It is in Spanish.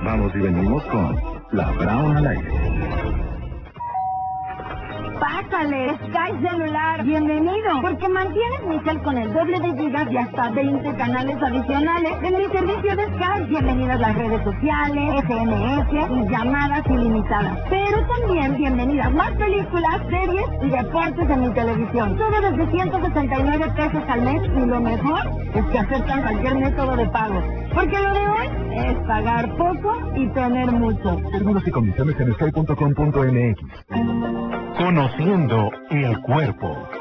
Vamos y venimos con La Brown al aire. Pásale, Sky Celular, bienvenido, porque mantienes mi cel con el doble de gigas y hasta 20 canales adicionales en mi servicio de Sky. Bienvenidas las redes sociales, SMS y llamadas ilimitadas. Pero también bienvenidas más películas, series y deportes en mi televisión. Todo desde 169 pesos al mes y lo mejor es que aceptan cualquier método de pago. Porque lo de hoy es pagar poco y tener mucho. Términos y condiciones en sky.com.mx. Conociendo el cuerpo.